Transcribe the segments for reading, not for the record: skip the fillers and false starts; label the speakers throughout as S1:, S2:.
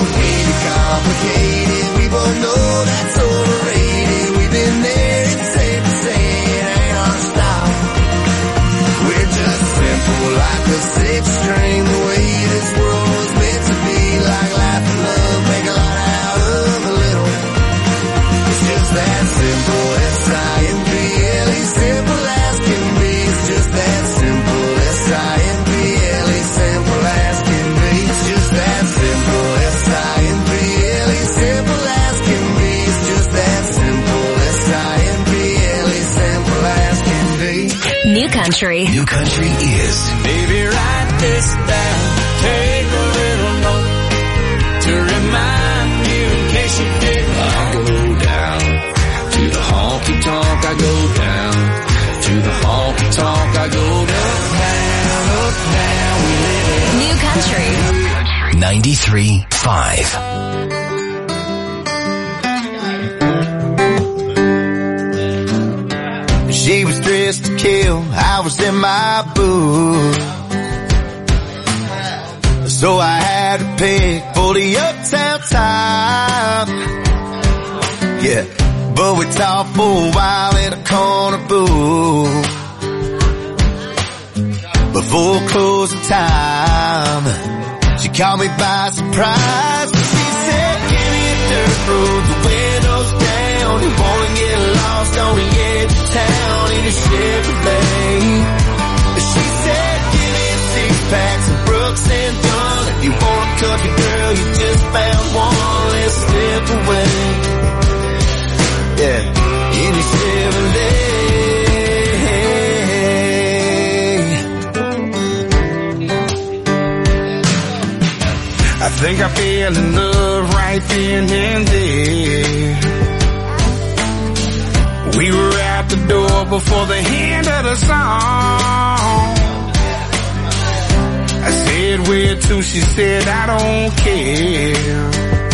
S1: way too complicated. We both know that's overrated. We've been there, it's safe to say it ain't our style. We're just simple like a six string. The way this world was meant to be, like laugh and love, make a lot out of a little. It's just that simple, S-I-M-P-L-E, simple as can be. It's just that simple, S-I-M-P-L-E, simple as can be. It's just that simple, S-I-M-P-L-E, simple as can be. It's just that simple, S-I-M-P-L-E, simple as can be.
S2: New Country.
S3: New Country is.
S1: Baby, write this down, take a little note to remind you in case you didn't.
S3: I go down to the honky tonk. I go down to the honky tonk. I go down, we live
S2: New Country.
S3: 93.5.
S1: She was dressed to kill, I was in my booth. So I had to pick for the uptown top. Yeah, but we talked for a while in a corner booth. Before closing time, she caught me by surprise. She said, give me a dirt road, the windows down. You wanna get lost on the edge of town in a Chevrolet. She said, give me 6 packs of Brooks and Dunn. If you want a country girl, you just found one less step away. Yeah, in a Chevrolet. I think I fell in love right then and there. We were out the door before the end of the song. I said, where to? She said, I don't care.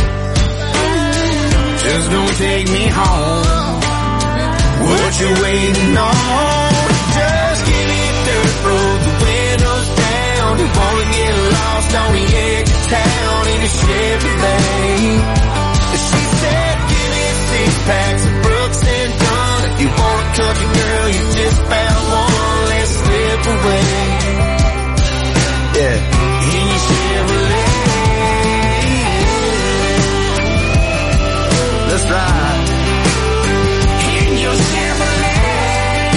S1: Just gonna take me home. What you waiting on? Just give me a dirt road, the windows down. You wanna get lost on the edge of town in a Chevrolet. She said, give me 6 packs of Brooks and Dunn. If you want a country girl, you just found one less slip away. Yeah, in your Chevrolet. Let's ride. In your Chevrolet.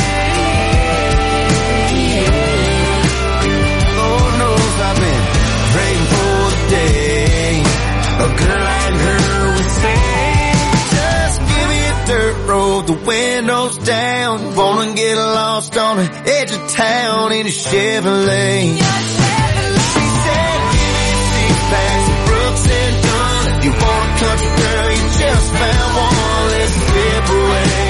S1: Lord knows I've been praying for the day a girl like her would say, just give me a dirt road, the windows down. Wanna get lost on the edge of town in a Chevrolet. She said, give me 6 packs of Brooks and Dunn. If you want a country girl, you just found one less step away.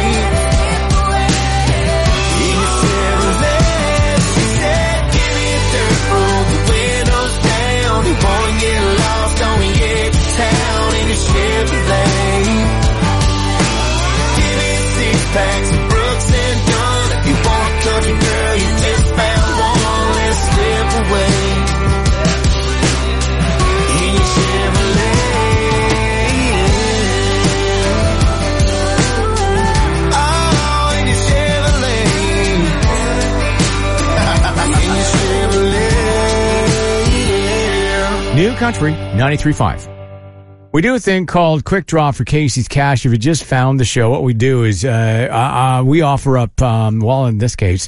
S1: In a Chevrolet. She said, give me a dirt road, the windows down. You wanna get lost on the edge of town in a Chevrolet. Give me 6 packs of Brooks and Dunn. If you want a country girl, you just found one less step away. In your Chevrolet. Oh, in your Chevrolet. In your Chevrolet.
S4: New Country 93.5. We do a thing called Quick Draw for Casey's Cash. If you just found the show, what we do is we offer up, well, in this case,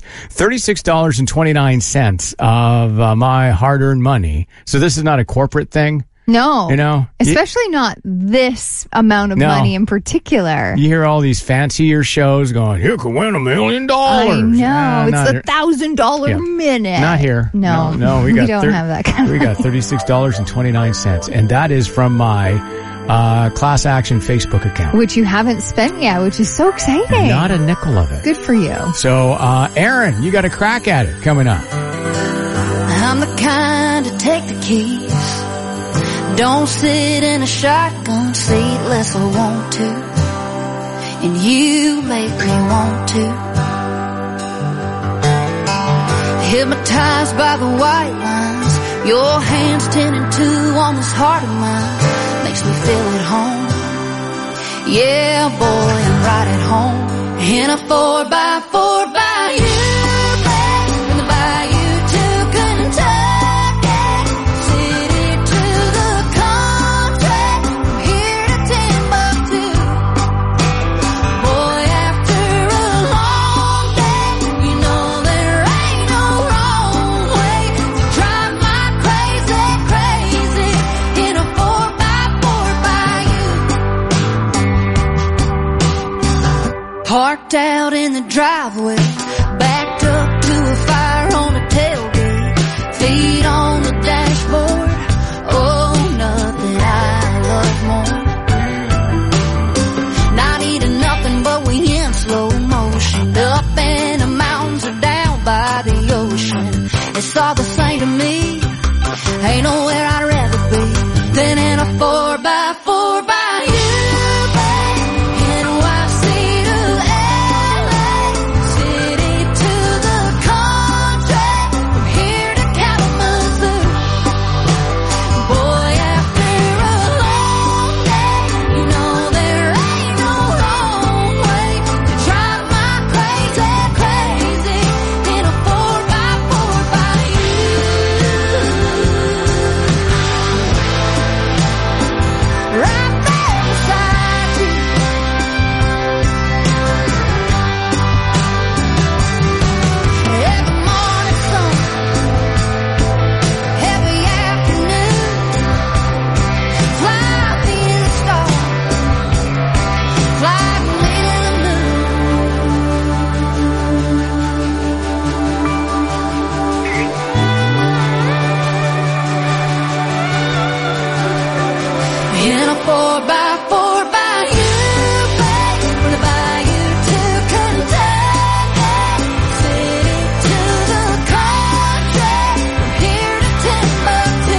S4: $36.29 of my hard-earned money. So this is not a corporate thing.
S5: No.
S4: You know?
S5: Especially not this amount of money in particular.
S4: You hear all these fancier shows going, you could win $1 million.
S5: I know. It's the $1,000 minute.
S4: Not here.
S5: No.
S4: We
S5: don't have that kind of
S4: We got $36.29. And that is from my class action Facebook account.
S5: Which you haven't spent yet, which is so exciting.
S4: Not a nickel of it.
S5: Good for you.
S4: So, Aaron, you got a crack at it coming up.
S6: I'm the kind to take the keys. Don't sit in a shotgun seat unless I want to. And you make me want to. Hypnotized by the white lines, your hands 10 and 2 on this heart of mine. makes me feel at home. Yeah, boy, I'm right at home in a 4x4 Bayou, from the bayou to Kentucky, city to the country, from here to Timbuktu. Boy, after a long day, you know there ain't no wrong way to drive my crazy, crazy in a 4x4 Bayou. Parked out in the driveway, backed up to a fire on the tailgate, feet on the dashboard. Oh, nothing I love more. Not eating nothing, but we in slow motion, up in the mountains or down by the ocean. It's all the same to me. Ain't nowhere I'd rather be than in a 4x4 Bayou. NYC to LA, city to the country, from here to Kalamazoo. Boy, after a long day, you know there ain't no wrong way to drive my crazy, crazy in a 4x4 Bayou. Right there beside you. Every morning sun, every afternoon, fly me in the stars, fly me in the in a 4x4 Bayou, from the bayou to Kentucky, city to the country, from here to Timbuktu.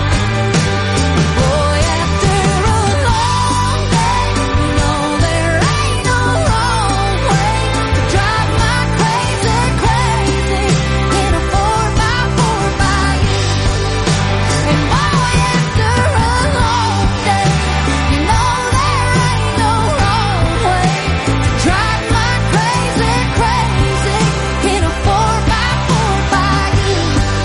S6: Boy, after a long day, you know there ain't no wrong way to drive my crazy, crazy in a 4x4 Bayou. And boy, after a long day, you know there ain't no wrong way to drive my crazy, crazy in a 4x4 Bayou.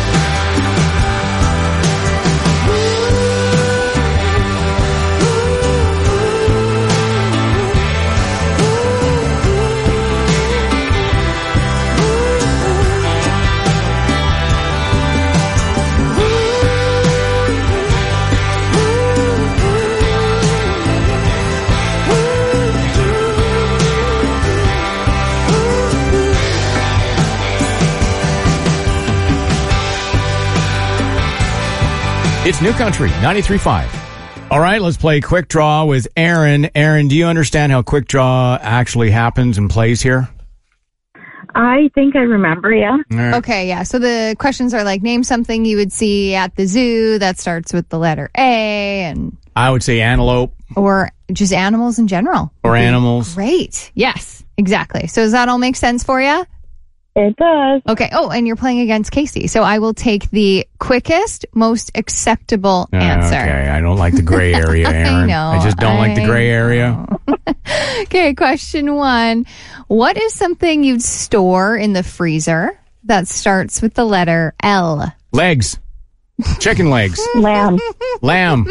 S4: It's New Country, 93.5. All right, let's play Quick Draw with Aaron. Aaron, do you understand how Quick Draw actually happens and plays here?
S2: I think I remember, yeah.
S4: All right.
S5: Okay, yeah. So the questions are like, name something you would see at the zoo that starts with the letter A, and
S4: I would say antelope
S5: or just animals in general.
S4: or animals.
S5: Great. Yes, exactly. So does that all make sense for you?
S2: It does.
S5: Okay. Oh, and you're playing against Casey. So I will take the quickest, most acceptable answer.
S4: Okay, I don't like the gray area, Aaron.
S5: know,
S4: I just don't like the gray area.
S5: Okay, question 1. What is something you'd store in the freezer that starts with the letter L?
S4: Legs. Chicken legs.
S2: Lamb.
S4: Lamb.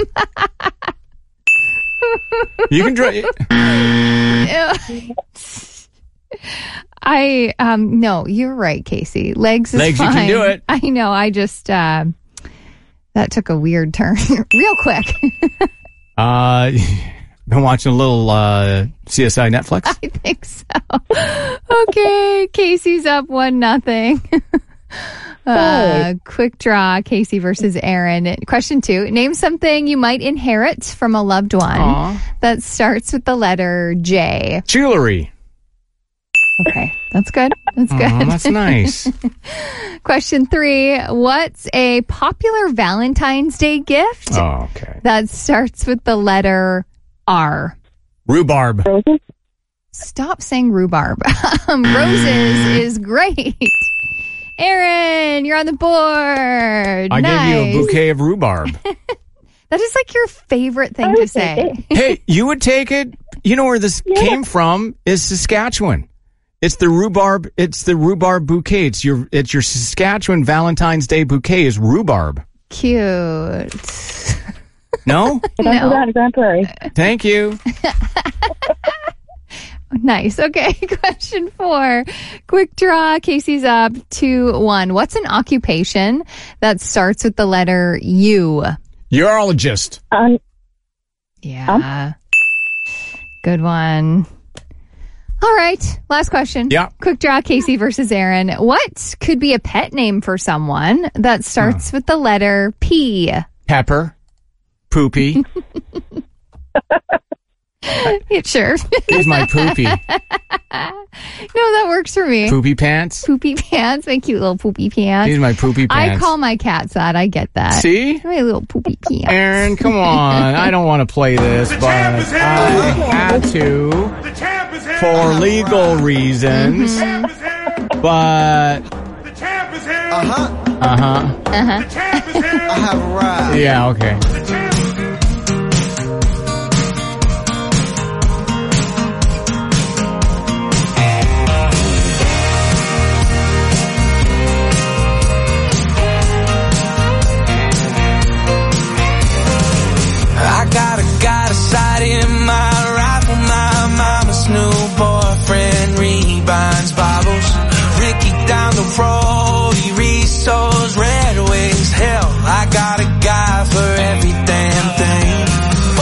S4: You can draw.
S5: No, you're right, Casey. Legs is
S4: Legs,
S5: fine.
S4: you can do it.
S5: I know. I just, that took a weird turn real quick.
S4: Been watching a little CSI Netflix.
S5: I think so. Okay, Casey's up 1-0. Quick draw, Casey versus Aaron. Question 2. Name something you might inherit from a loved one that starts with the letter J.
S4: Jewelry.
S5: Okay, that's good. That's good.
S4: That's nice.
S5: Question 3. What's a popular Valentine's Day gift
S4: Okay.
S5: that starts with the letter R?
S4: Rhubarb.
S2: Roses?
S5: Stop saying rhubarb. Roses is great. Aaron, you're on the board.
S4: I
S5: nice.
S4: gave you a bouquet of rhubarb.
S5: That is like your favorite thing to say.
S4: Hey, you would take it. You know where this came from is Saskatchewan. It's the rhubarb bouquet. It's your Saskatchewan Valentine's Day bouquet is rhubarb.
S5: Cute.
S4: No?
S2: No. Grand Prairie.
S4: Thank you.
S5: Nice. Okay. Question 4. Quick draw. Casey's up 2-1. What's an occupation that starts with the letter U?
S4: Urologist.
S5: Yeah. Good one. All right. Last question.
S4: Yeah.
S5: Quick draw. Casey versus Aaron. What could be a pet name for someone that starts with the letter P?
S4: Pepper. Poopy.
S5: Sure.
S4: Here's my poopy.
S5: No, that works for me.
S4: Poopy pants.
S5: Poopy pants. My cute little poopy pants.
S4: Here's my poopy pants.
S5: I call my cats that. I get that.
S4: See?
S5: My little poopy pants.
S4: Aaron, come on. I don't want to play this, but I had to for legal reasons. But
S1: I have arrived.
S4: yeah, okay.
S3: Got a sight in my rifle, my mama's new boyfriend rebinds bottles. Ricky down the road, he restores Red Wings. Hell, I got a guy for every damn thing. Oh,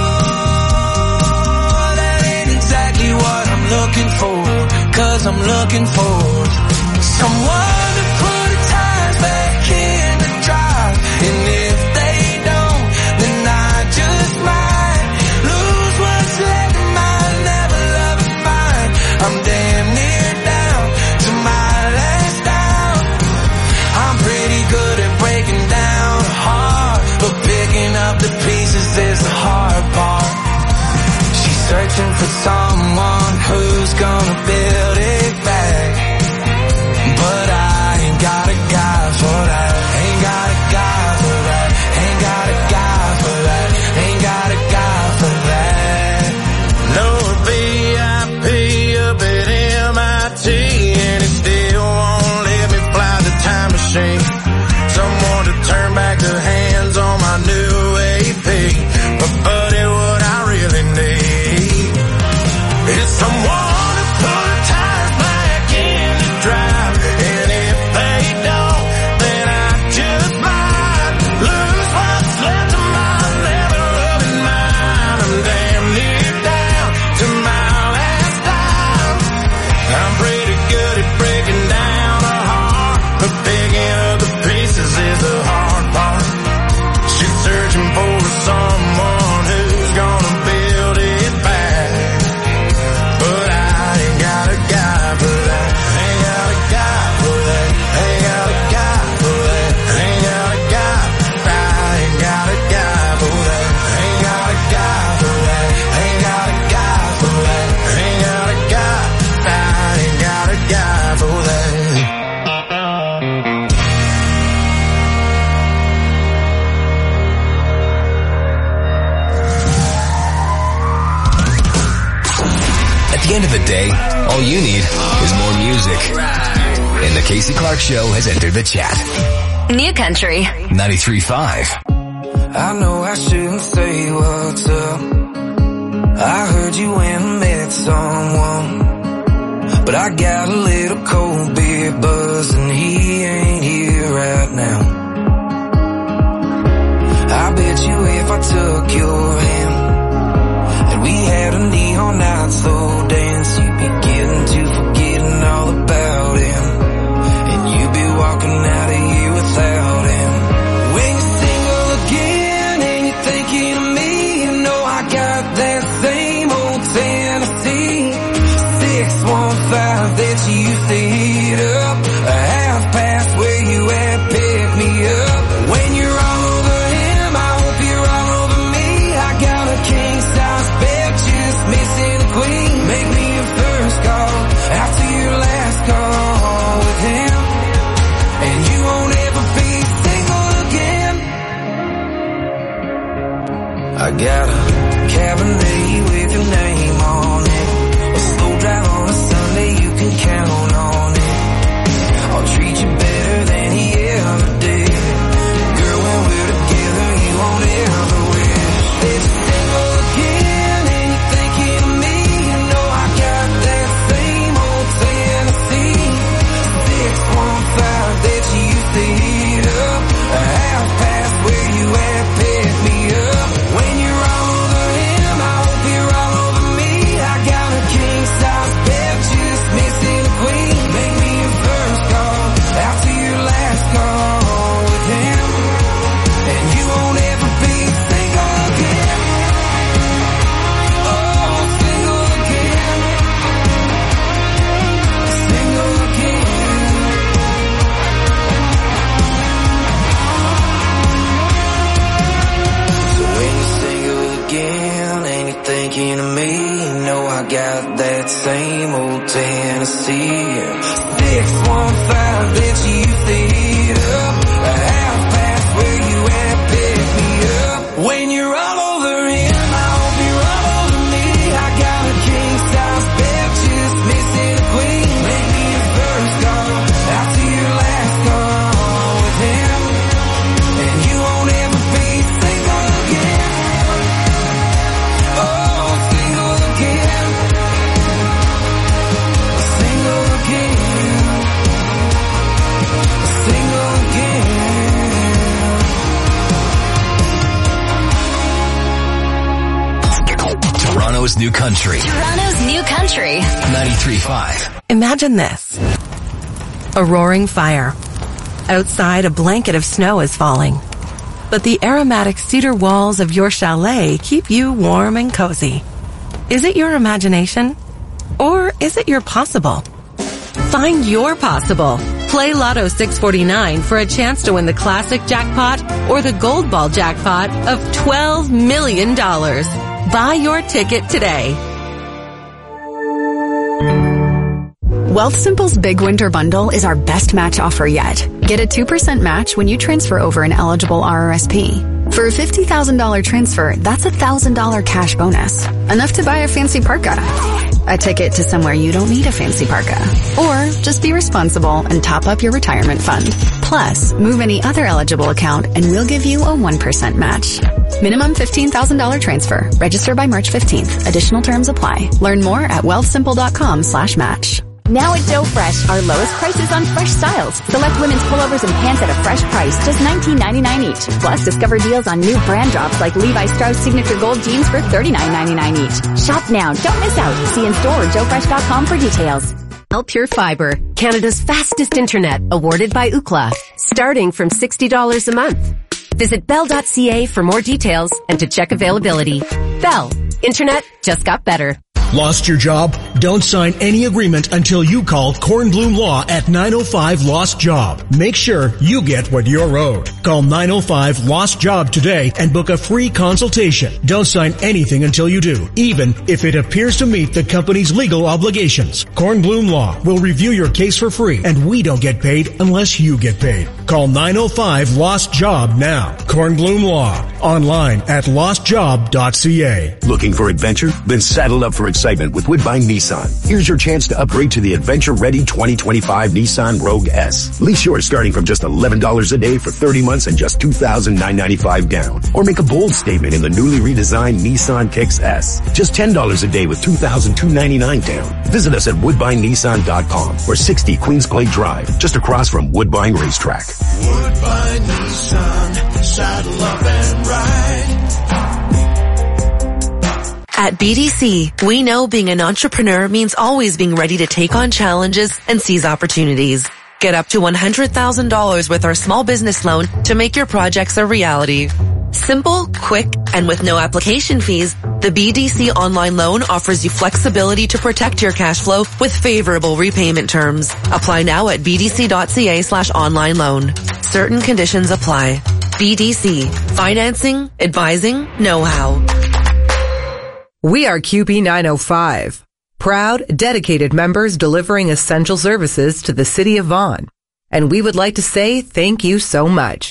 S3: that ain't exactly what I'm looking for, 'cause I'm looking for someone to put the tires back in the drive. And if they don't, then I just might lose what's left of mine. Never love it fine. I'm damn near down to my last down. I'm pretty good at breaking down a heart, but picking up the pieces is the hard part. She's searching for someone who's gonna build it back, but I ain't got a guy for that. Ain't got a guy for that. Ain't got a guy for that. Ain't got a guy for that. No VIP up at MIT, and it still won't let me fly the time machine. Someone to turn back the hands on my new AP. But buddy, what I really need is someone to put tires back in the drive. And if they don't, then I just might lose what's left of my never loving mind. I'm damn near down to my last dime. I'm pretty good at breaking down a heart, but picking up the pieces is the hard part. She's searching for someone who's gonna build it back, but I ain't got a guy for that. Ain't got a guy for that. Ain't got a guy for that. Ain't got a guy. I ain't got a guy for that. Ain't got a guy for that. Ain't got a guy for that. Ain't got a guy. I ain't got a guy for that.
S7: At the end of the day, all you need is more music. And the Casey Clark Show has entered the chat.
S8: New Country.
S7: 93.5.
S3: I know I shouldn't say what's up. I heard you went and met someone, but I got a little cold beer buzz and he ain't here right now. I bet you if I took your hand and we had a neon night slow dance, you'd be getting to forgetting all about him, and you'd be walking out of here without him. When you're single again and you're thinking of me, you know I got that same old Tennessee 615 that you I got a Cabernet with your name on it. A slow drive on a Sunday, you can count on it. I'll treat you better than he ever did. Girl, when we're together, you won't ever wish that you're single again and you're thinking of me. You know I got that same old Tennessee 615 that you used to hit up. A half past where you at, pick me up. When you're all over him, I hope you're all over me. I got a king size bed, just missing a queen. Make me your first call, after your last call with him. And you won't ever be single again. Oh, single again. Single again. So when you're single again and you're thinking of me, you know I got that same old Tennessee 615 that you used to hit up. A half past where you at, pick me up. When you're all over him, I hope you're all over me. I got a king size bed, just missing a queen. Make me your first call, after your last call with him. And you won't ever be single again. Oh, single again. Single again. Single again.
S7: Toronto's new country.
S8: Toronto's new country.
S7: 93.5.
S9: Imagine this. A roaring fire. Outside, a blanket of snow is falling. But the aromatic cedar walls of your chalet keep you warm and cozy. Is it your imagination? Or is it your possible? Find your possible. Play Lotto 649 for a chance to win the classic jackpot or the gold ball jackpot of $12 million. Buy your ticket today.
S10: Wealthsimple's Big Winter Bundle is our best match offer yet. Get a 2% match when you transfer over an eligible RRSP. For a $50,000 transfer, that's a $1,000 cash bonus. Enough to buy a fancy parka. A ticket to somewhere you don't need a fancy parka. Or just be responsible and top up your retirement fund. Plus, move any other eligible account and we'll give you a 1% match. Minimum $15,000 transfer. Register by March 15th. Additional terms apply. Learn more at wealthsimple.com/match.
S11: Now at Joe Fresh, our lowest prices on fresh styles. Select women's pullovers and pants at a fresh price, just $19.99 each. Plus, discover deals on new brand drops like Levi Strauss Signature Gold jeans for $39.99 each. Shop now, don't miss out. See in store or joefresh.com for details.
S12: Pure Fiber, Canada's fastest internet, awarded by Ookla, starting from $60 a month. Visit bell.ca for more details and to check availability. Bell, internet just got better.
S13: Lost your job? Don't sign any agreement until you call Kornblum Law at 905 Lost Job. Make sure you get what you're owed. Call 905 Lost Job today and book a free consultation. Don't sign anything until you do, even if it appears to meet the company's legal obligations. Kornblum Law will review your case for free, and we don't get paid unless you get paid. Call 905 Lost Job now. Kornblum Law. Online at lostjob.ca.
S14: Looking for adventure? Then saddle up for excitement with Woodbine Nissan. Here's your chance to upgrade to the adventure-ready 2025 Nissan Rogue S. Lease yours starting from just $11 a day for 30 months and just $2,995 down. Or make a bold statement in the newly redesigned Nissan Kicks S. Just $10 a day with $2,299 down. Visit us at woodbinenissan.com or 60 Queensclay Drive, just across from Woodbine Racetrack.
S1: Woodbine Nissan, saddle up and ride.
S15: At BDC, we know being an entrepreneur means always being ready to take on challenges and seize opportunities. Get up to $100,000 with our small business loan to make your projects a reality. Simple, quick, and with no application fees, the BDC online loan offers you flexibility to protect your cash flow with favorable repayment terms. Apply now at bdc.ca/online loan. Certain conditions apply. BDC. Financing, advising, know-how.
S16: We are QB905. Proud, dedicated members delivering essential services to the city of Vaughan. And we would like to say thank you so much.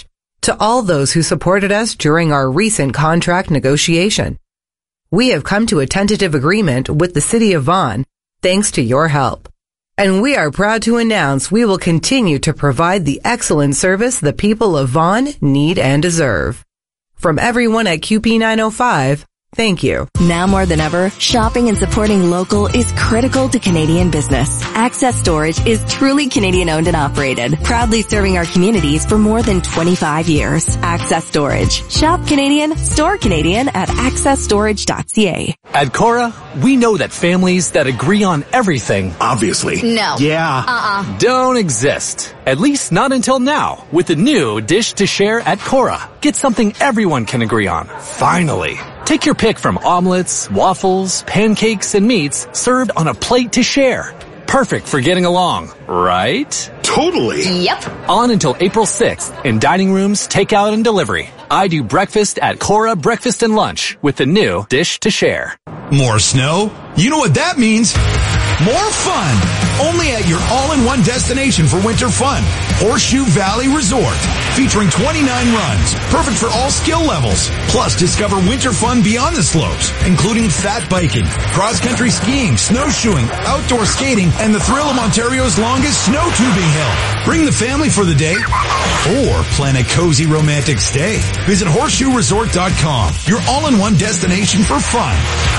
S16: To all those who supported us during our recent contract negotiation. We have come to a tentative agreement with the City of Vaughan thanks to your help. And we are proud to announce we will continue to provide the excellent service the people of Vaughan need and deserve. From everyone at QP905, thank you.
S8: Now more than ever, shopping and supporting local is critical to Canadian business. Access Storage is truly Canadian owned and operated, proudly serving our communities for more than 25 years. Access Storage. Shop Canadian, store Canadian at accessstorage.ca.
S17: At Cora, we know that families that agree on everything, obviously,
S8: No.
S17: don't exist. At least not until now, with the new Dish to Share at Cora. Get something everyone can agree on. Finally. Take your pick from omelets, waffles, pancakes, and meats served on a plate to share. Perfect for getting along, right?
S14: Totally.
S8: Yep.
S17: On until April 6th in dining rooms, takeout, and delivery. I do breakfast at Cora Breakfast and Lunch with the new Dish to Share.
S18: More snow? You know what that means. More fun. Only at your all-in-one destination for winter fun. Horseshoe Valley Resort. Featuring 29 runs. Perfect for all skill levels. Plus, discover winter fun beyond the slopes, including fat biking, cross-country skiing, snowshoeing, outdoor skating, and the thrill of Ontario's longest snow tubing hill. Bring the family for the day or plan a cozy romantic stay. Visit horseshoeresort.com. Your all-in-one destination for fun.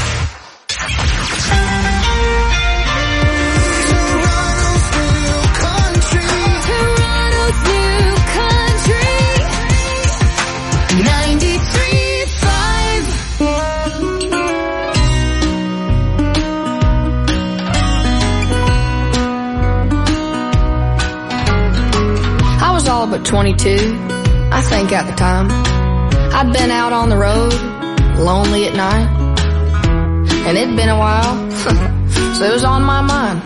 S19: All but 22, I think at the time. I'd been out on the road, lonely at night, and it'd been a while, so it was on my mind.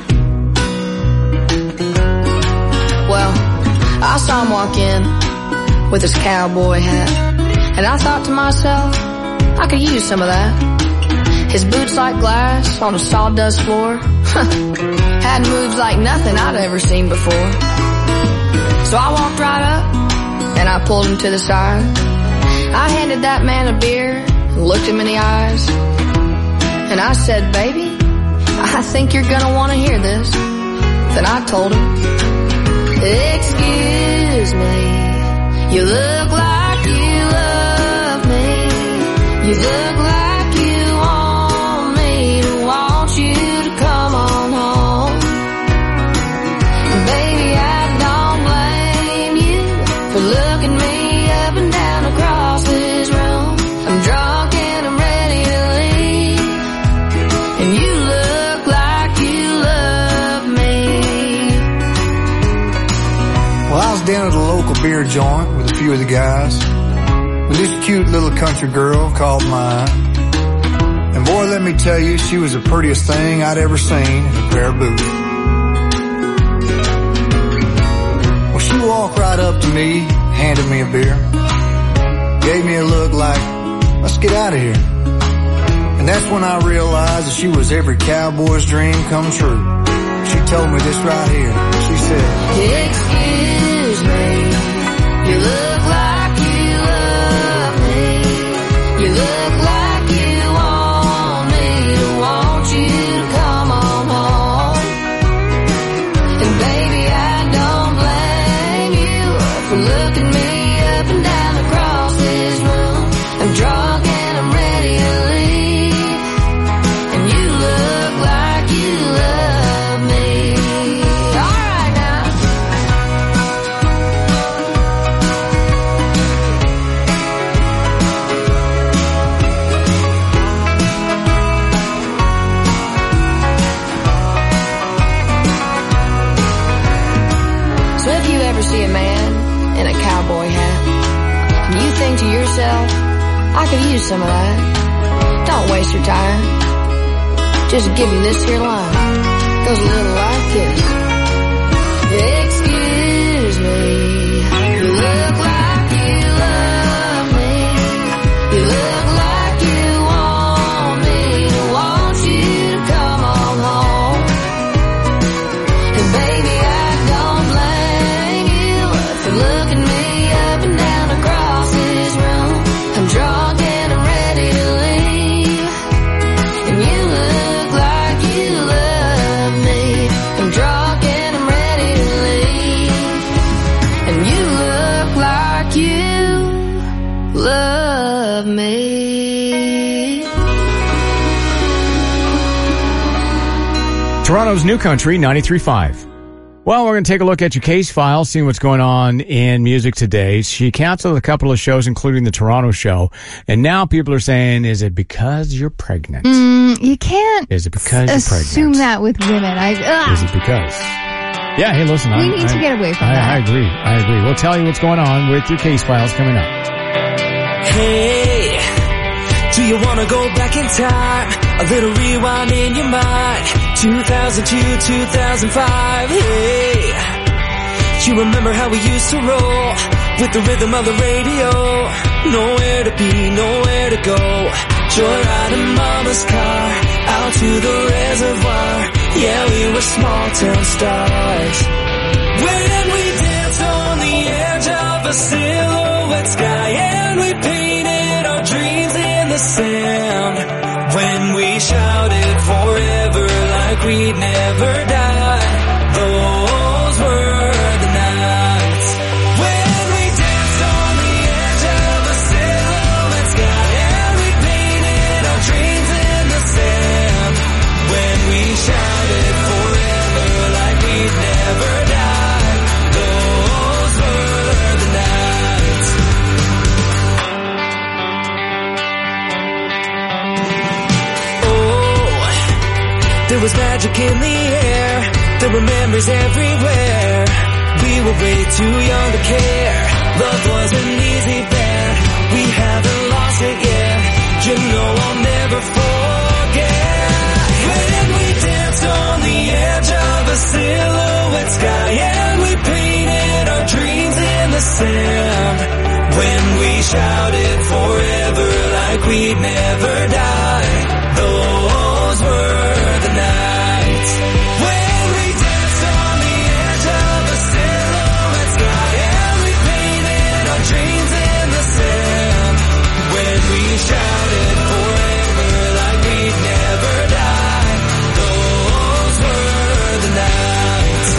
S19: Well, I saw him walk in with his cowboy hat, and I thought to myself, I could use some of that. His boots like glass on a sawdust floor, had moves like nothing I'd ever seen before. So I walked right up, and I pulled him to the side. I handed that man a beer, and looked him in the eyes. And I said, baby, I think you're gonna want to hear this. Then I told him, excuse me, you look like you love me. You look like you want me to want you to come on home. Baby, I don't blame you for looking me up and down across this room. I'm drunk and I'm ready to leave, and you look like you love me.
S20: Well, I was down at a local beer joint with a few of the guys when this cute little country girl called mine. And boy, let me tell you, she was the prettiest thing I'd ever seen in a pair of boots. Well, she walked right up to me, handed me a beer, gave me a look like, let's get out of here. And that's when I realized that she was every cowboy's dream come true. She told me this right here. She said, excuse me, you look like you love me. You look like you want me to want you to come on home. And baby, I don't blame you for looking me up and down across this room. I'm drunk and I'm ready to leave, and you look like you love me. All right now. So if you ever see a man in a cowboy hat, and you think to yourself, I could use some of that, don't waste your time. Just give him this here line. Goes a little like this. Excuse me, you look like you love me. You look like you want me to want you to come on home. And baby, I don't blame you for looking me up and down across
S4: Toronto's New Country, 93.5. Well, we're going to take a look at your case file, seeing what's going on in music today. She canceled a couple of shows, including the Toronto show. And now people are saying, is it because you're pregnant?
S5: You can't
S4: Is it because you're
S5: assume
S4: pregnant?
S5: that with women.
S4: Is it because? Yeah, hey, listen.
S5: We need to get away from that.
S4: I agree. We'll tell you what's going on with your case files coming up.
S3: Hey, do you wanna go back in time? A little rewind in your mind. 2002, 2005, hey. You remember how we used to roll with the rhythm of the radio? Nowhere to be, nowhere to go. Joyride in mama's car, out to the reservoir. Yeah, we were small town stars. When we danced on the edge of a silhouette sky, and we painted our dreams in the sand. When we shouted forever like we'd never die, those were the nights. When we danced on the edge of a silhouette sky, and we painted our dreams in the sand. When we shouted forever like we'd never die, those were the nights. There was magic in the air, there were memories everywhere. We were way too young to care, love wasn't easy then. We haven't lost it yet, you know I'll never forget. When we danced on the edge of a silhouette sky, and we painted our dreams in the sand. When we shouted forever like we'd never die, those were the nights. When we danced on the edge of a silhouette sky, and we painted our dreams in the sand. When we shouted forever like we'd never die, those were the nights.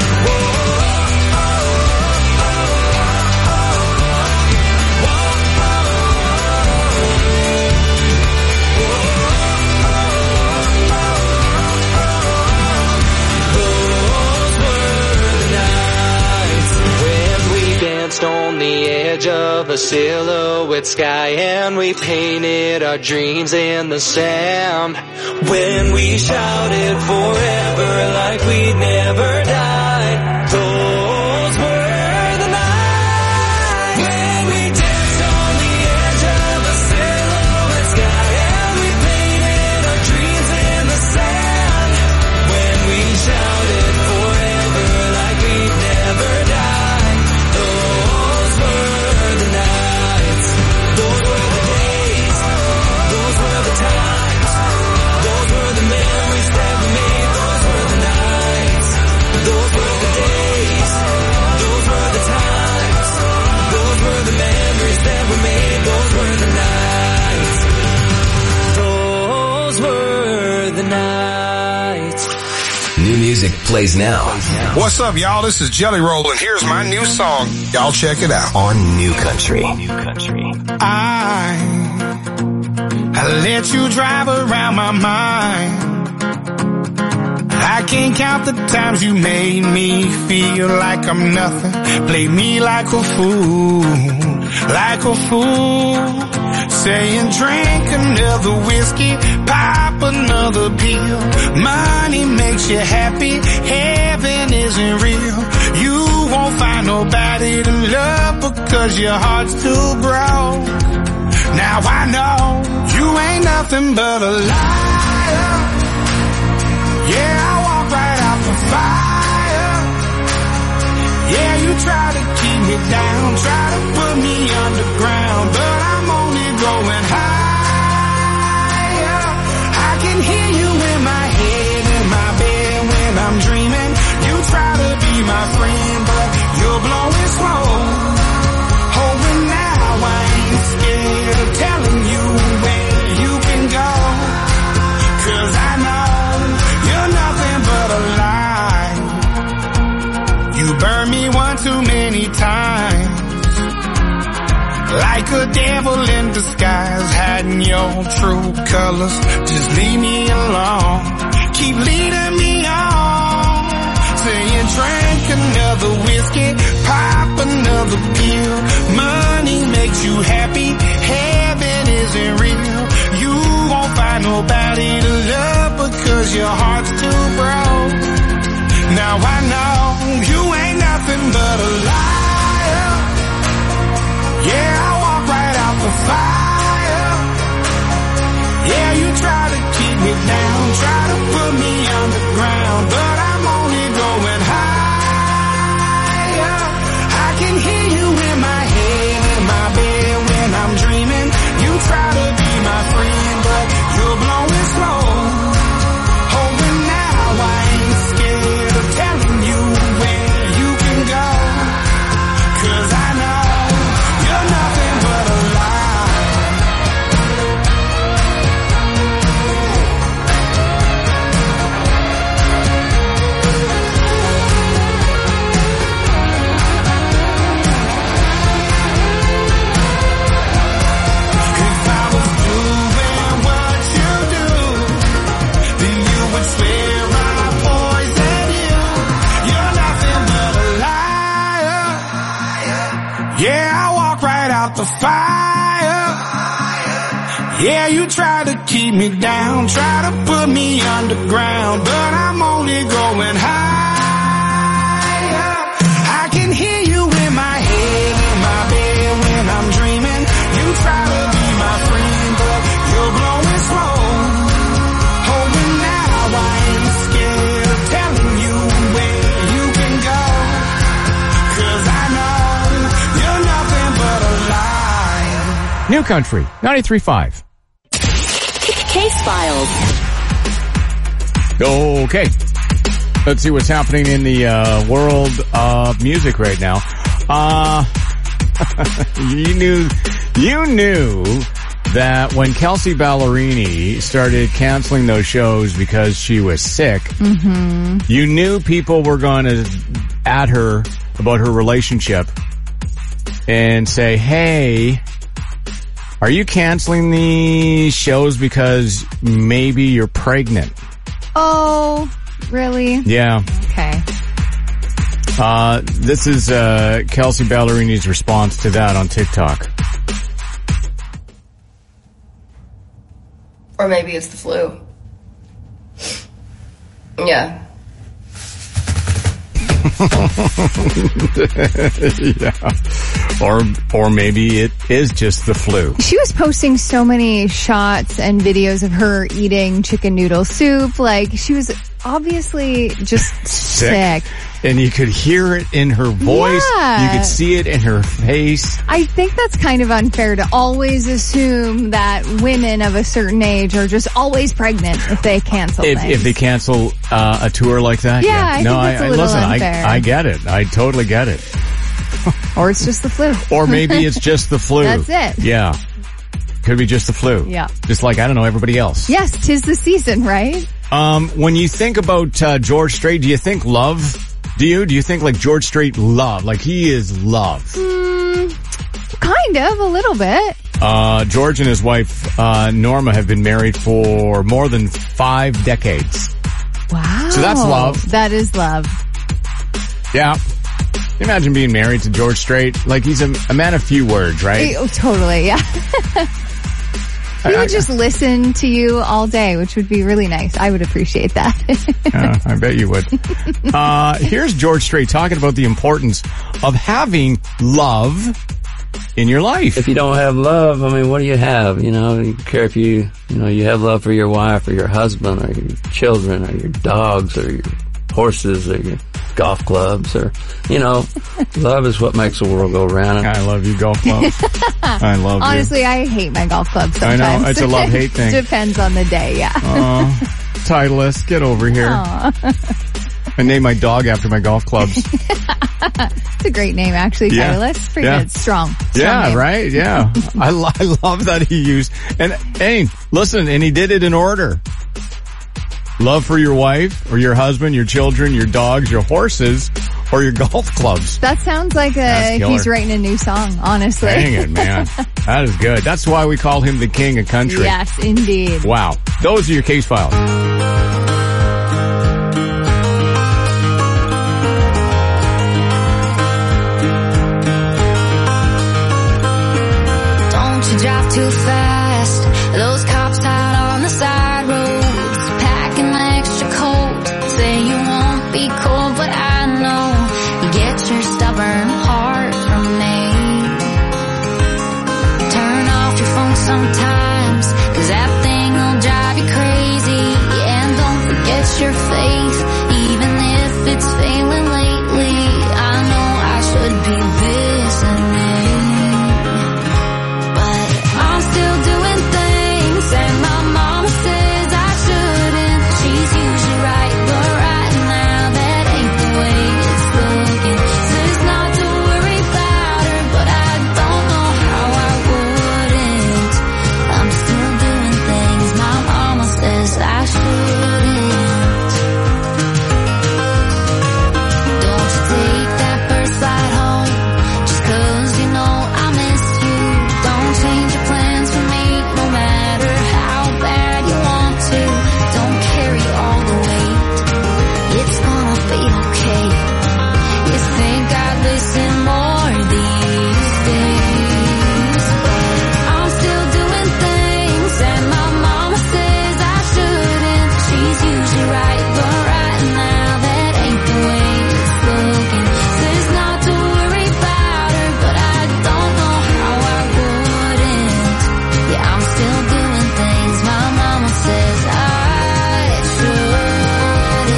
S3: On the edge of a silhouette sky, and we painted our dreams in the sand. When we shouted forever like we'd never die, those were the nights. When we danced on the edge of a silhouette sky, and we painted our dreams in the sand. When we shouted forever like we'd never die,
S7: New music plays now.
S18: What's up, y'all? This is Jelly Roll, and here's my new song. Y'all check it out.
S7: On New Country.
S21: I let you drive around my mind. I can't count the times you made me feel like I'm nothing. Play me like a fool. Saying drink another whiskey, pop another pill. Money makes you happy, heaven isn't real. You won't find nobody to love because your heart's too broke. Now I know you ain't nothing but a liar. Yeah, I walk right out the fire. Yeah, you try to keep me down, try to put me underground, but I'm only going higher. I can hear you in my head, in my bed when I'm dreaming. You try to be my friend, but you're blowing smoke. Oh, and now I ain't scared of telling you where you can go. 'Cause I know you're nothing but a lie. You burned me one too many times, like a devil in disguise, hiding your true colors. Just leave me alone. Keep leading me on. Saying drink another whiskey, pop another pill. Money makes you happy, heaven isn't real. You won't find nobody to love because your heart's too broke. Now I know you ain't nothing but a liar. Yeah, I walk right out the fire. Yeah, you try to keep me down, try to put me underground, but I'm only going higher. I can hear you in my head, in my bed when I'm dreaming. You try to be my friend, but you're blowing slow. Oh, and now I ain't scared of telling you where you can go. 'Cause I know you're nothing but a lie. If I was doing what you do, then you would swear I poisoned you. You're nothing but a liar. Yeah, I walk right out the fire. Yeah, you try to keep me down, try to put me underground, but I'm only going higher. I can hear you in my head, in my bed when I'm dreaming. You try to be my friend, but you're blowing slow. Oh, and now I ain't scared of telling you where you can go. 'Cause I know you're nothing but a lie.
S4: New Country, 93.5.
S11: Case Files.
S4: Okay. Let's see what's happening in the world of music right now. You knew that when Kelsey Ballerini started canceling those shows because she was sick, you knew people were going to at her about her relationship and say, hey, are you canceling these shows because maybe you're pregnant?
S5: Oh, really?
S4: Yeah.
S5: Okay.
S4: This is Kelsey Ballerini's response to that on TikTok.
S6: Or maybe it's the flu. Yeah.
S4: Yeah. Or maybe it is just the flu.
S5: She was posting so many shots and videos of her eating chicken noodle soup. Like, she was obviously just sick.
S4: And you could hear it in her voice.
S5: Yeah.
S4: You could see it in her face.
S5: I think that's kind of unfair to always assume that women of a certain age are just always pregnant if they cancel things.
S4: If they cancel a tour like that?
S5: Yeah, I think that's a little unfair.
S4: I get it. I totally get it.
S5: Or it's just the flu.
S4: Or maybe it's just the flu.
S5: That's it.
S4: Yeah. Could be just the flu.
S5: Yeah.
S4: Just like, I don't know, everybody else.
S5: Yes, 'tis the season, right?
S4: When you think about George Strait, do you think love? Do you think like George Strait love? Like he is love?
S5: Kind of, a little bit.
S4: George and his wife, Norma, have been married for more than 5 decades.
S5: Wow.
S4: So that's love.
S5: That is love.
S4: Yeah. Imagine being married to George Strait. Like he's a man of few words, right?
S5: Oh, totally, yeah. He would just listen to you all day, which would be really nice. I would appreciate that.
S4: I bet you would. Here's George Strait talking about the importance of having love in your life.
S22: If you don't have love, I mean, what do you have? You know, you care if you have love for your wife or your husband or your children or your dogs or your horses or your golf clubs or, love is what makes the world go round.
S4: I love you, golf clubs. I love you.
S5: Honestly, I hate my golf clubs sometimes.
S4: I know, it's a love-hate thing.
S5: Depends on the day, yeah.
S4: Titleist, get over here. I named my dog after my golf clubs.
S5: It's a great name, actually,
S4: Yeah.
S5: Titleist. Pretty
S4: Yeah.
S5: good. Strong
S4: Yeah,
S5: name.
S4: right? Yeah. I love that he used, and hey, listen, and he did it in order. Love for your wife or your husband, your children, your dogs, your horses, or your golf clubs.
S5: That sounds like he's writing a new song, honestly.
S4: Dang it, man. That is good. That's why we call him the king of country.
S5: Yes, indeed.
S4: Wow. Those are your case files.
S19: Don't you drive too fast. Those cops out on the side roads, packing extra coat. Say you won't be cold, but I know you get your stubborn heart from me. Turn off your phone sometimes, 'cause that thing will drive you crazy. And don't forget your faith, even if it's failing lately. I know I should be listening, but I'm still doing things and my mama says I shouldn't. She's usually right, but right now that ain't the way it's looking. Says not to worry about her, but I don't know how I wouldn't. I'm still doing things my mama says I shouldn't. Don't you take that first flight home just 'cause you know I miss you. Don't change your plans for me, no matter how bad you want to. Don't carry all the weight, it's gonna be okay. You think I'd listen more these days, but I'm still doing things and my mama says I shouldn't. She's usually right, but right now that ain't the way it's looking. Says not to worry about her, but I don't know how I wouldn't. Yeah, I'm still doing things my mama says I shouldn't.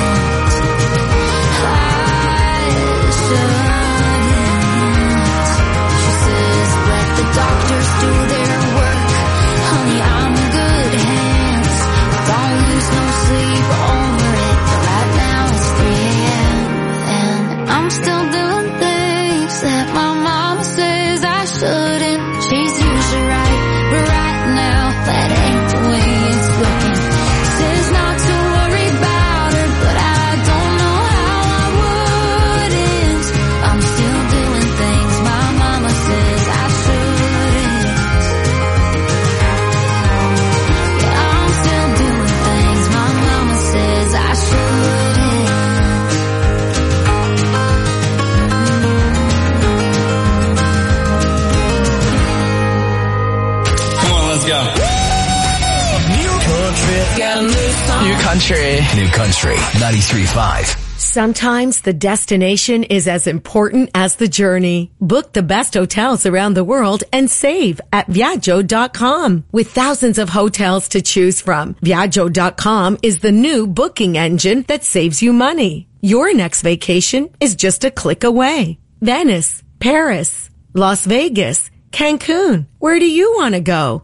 S19: She says let the doctors do their work. Honey, I'm in good hands. Don't lose no sleep over it. But right now it's 3 a.m. and I'm still doing things that my mama says I shouldn't. She's usually right, but right now that ain't the way it's looking. Says not to worry about her, but I don't know how I wouldn't. I'm still doing things my mama says I shouldn't. Yeah, I'm still doing things my mama says I shouldn't.
S2: Come on, let's go.
S7: New Country 93.5.
S6: Sometimes the destination is as important as the journey. Book the best hotels around the world and save at Viaggio.com. With thousands of hotels to choose from, Viaggio.com is the new booking engine that saves you money. Your next vacation is just a click away. Venice, Paris, Las Vegas, Cancun. Where do you want to go?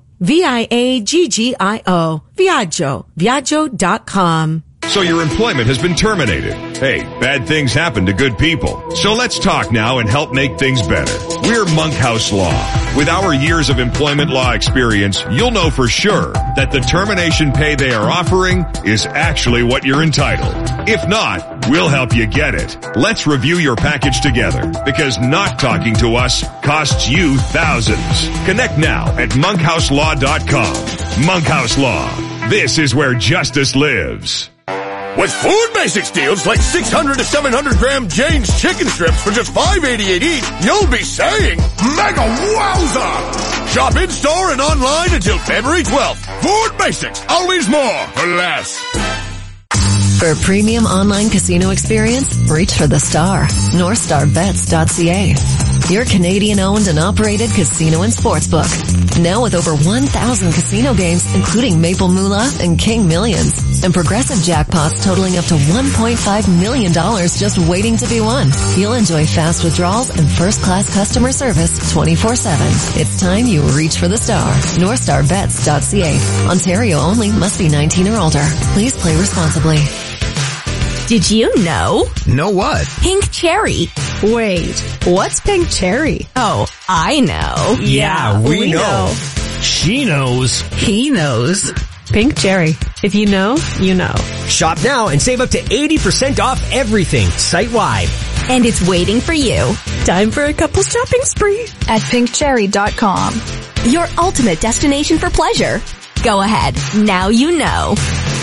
S6: Viaggio. Viaggio. Viaggio.com.
S23: So your employment has been terminated. Hey, bad things happen to good people. So let's talk now and help make things better. We're Monkhouse Law. With our years of employment law experience, you'll know for sure that the termination pay they are offering is actually what you're entitled. If not, we'll help you get it. Let's review your package together, because not talking to us costs you thousands. Connect now at monkhouselawcom. Monkhouse Law. This is where justice lives.
S24: With Food Basics deals like 600 to 700 gram Jane's chicken strips for just $5.88 each, you'll be saying, Mega Wowza! Shop in-store and online until February 12th. Food Basics, always more for less.
S25: For a premium online casino experience, reach for the star. NorthstarBets.ca. Your Canadian-owned and operated casino and sportsbook. Now with over 1,000 casino games, including Maple Moolah and King Millions. And progressive jackpots totaling up to $1.5 million just waiting to be won. You'll enjoy fast withdrawals and first-class customer service 24/7. It's time you reach for the star. NorthstarBets.ca. Ontario only. Must be 19 or older. Please play responsibly.
S6: Did you know?
S7: Know what?
S6: Pink cherry. Wait, what's pink cherry? Oh, I know.
S26: Yeah, we know. She knows.
S6: He knows. Pink cherry. If you know, you know.
S26: Shop now and save up to 80% off everything site-wide.
S1: and it's waiting for you.
S2: Time for a couple shopping spree
S1: at pinkcherry.com.
S2: Your ultimate destination for pleasure. Go ahead. Now you know.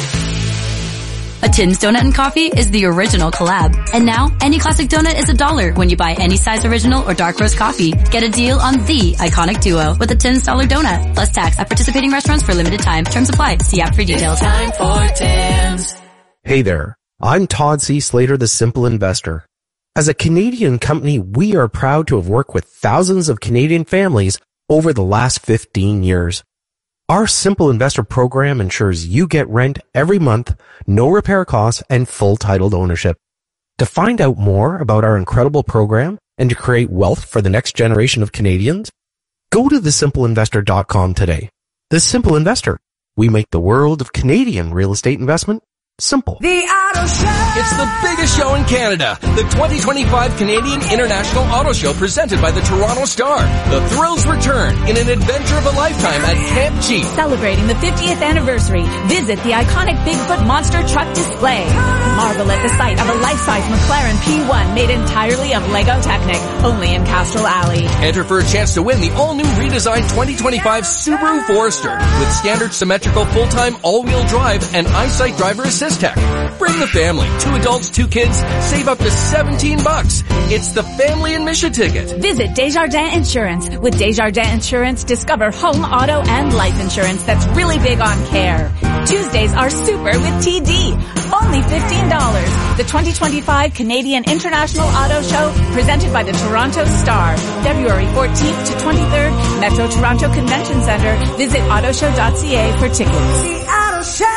S9: A Tim's Donut and Coffee is the original collab. And now, any classic donut is $1 when you buy any size original or dark roast coffee. Get a deal on the iconic duo with a Tim's $1 donut. Plus tax at participating restaurants for limited time. Terms apply. See app for details.
S3: It's time for Tim's.
S10: Hey there. I'm Todd C. Slater, the Simple Investor. As a Canadian company, we are proud to have worked with thousands of Canadian families over the last 15 years. Our Simple Investor program ensures you get rent every month, no repair costs, and full titled ownership. To find out more about our incredible program and to create wealth for the next generation of Canadians, go to thesimpleinvestor.com today. The Simple Investor. We make the world of Canadian real estate investment simple.
S12: The Auto Show.
S13: It's the biggest show in Canada, the 2025 Canadian International Auto Show presented by the Toronto Star. The thrills return in an adventure of a lifetime at Camp Jeep.
S27: Celebrating the 50th anniversary, visit the iconic Bigfoot monster truck display. Marvel at the sight of a life-size McLaren P1 made entirely of Lego Technic, only in Castrol Alley.
S13: Enter for a chance to win the all-new redesigned 2025 Subaru Forester with standard symmetrical full-time all-wheel drive and EyeSight driver assist tech. Bring the family, 2 adults, 2 kids, save up to $17. It's the family admission ticket.
S27: Visit Desjardins Insurance. With Desjardins Insurance, discover home, auto, and life insurance that's really big on care. Tuesdays are super with TD. Only $15. The 2025 Canadian International Auto Show, presented by the Toronto Star. February 14th to 23rd, Metro Toronto Convention Center. Visit autoshow.ca for tickets.
S12: The Auto Show.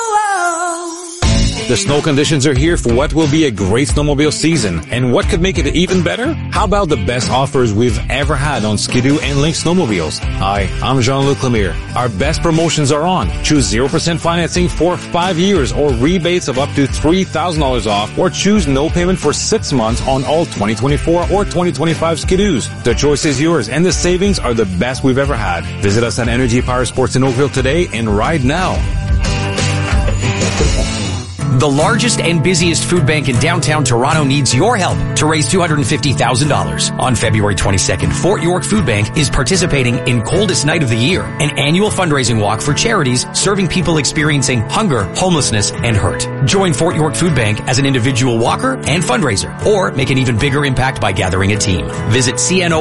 S28: The snow conditions are here for what will be a great snowmobile season. And what could make it even better? How about the best offers we've ever had on Ski-Doo and Lynx snowmobiles? Hi, I'm Jean-Luc Lemire. Our best promotions are on. Choose 0% financing for 5 years or rebates of up to $3,000 off, or choose no payment for 6 months on all 2024 or 2025 Ski-Doos. The choice is yours and the savings are the best we've ever had. Visit us at Energy Power Sports in Oakville today and ride now.
S29: The largest and busiest food bank in downtown Toronto needs your help to raise $250,000. On February 22nd, Fort York Food Bank is participating in Coldest Night of the Year, an annual fundraising walk for charities serving people experiencing hunger, homelessness, and hurt. Join Fort York Food Bank as an individual walker and fundraiser, or make an even bigger impact by gathering a team. Visit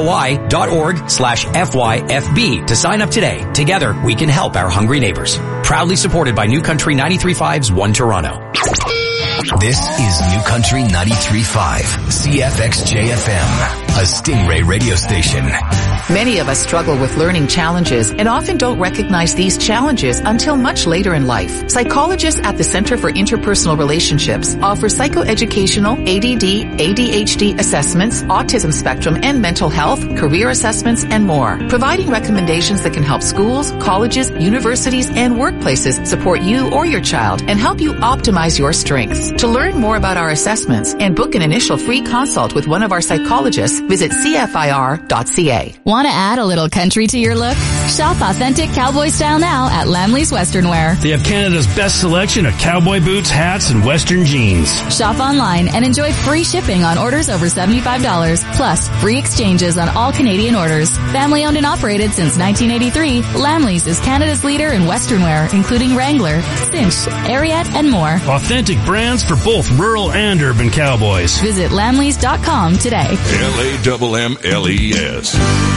S29: cnoy.org/FYFB to sign up today. Together, we can help our hungry neighbors. Proudly supported by New Country 93.5's One Toronto.
S7: This is New Country 93.5, CFXJFM, a Stingray radio station.
S30: Many of us struggle with learning challenges and often don't recognize these challenges until much later in life. Psychologists at the Center for Interpersonal Relationships offer psychoeducational, ADD, ADHD assessments, autism spectrum and mental health, career assessments, and more, providing recommendations that can help schools, colleges, universities, and workplaces support you or your child and help you optimize your strengths. To learn more about our assessments and book an initial free consult with one of our psychologists, visit CFIR.ca.
S9: Want to add a little country to your look? Shop authentic cowboy style now at Lamley's Western Wear.
S26: They have Canada's best selection of cowboy boots, hats, and Western jeans.
S9: Shop online and enjoy free shipping on orders over $75, plus free exchanges on all Canadian orders. Family owned and operated since 1983, Lamley's is Canada's leader in Western wear, including Wrangler, Cinch, Ariat, and more.
S26: Authentic brands for both rural and urban cowboys.
S9: Visit lamleys.com today.
S23: LAMMLES.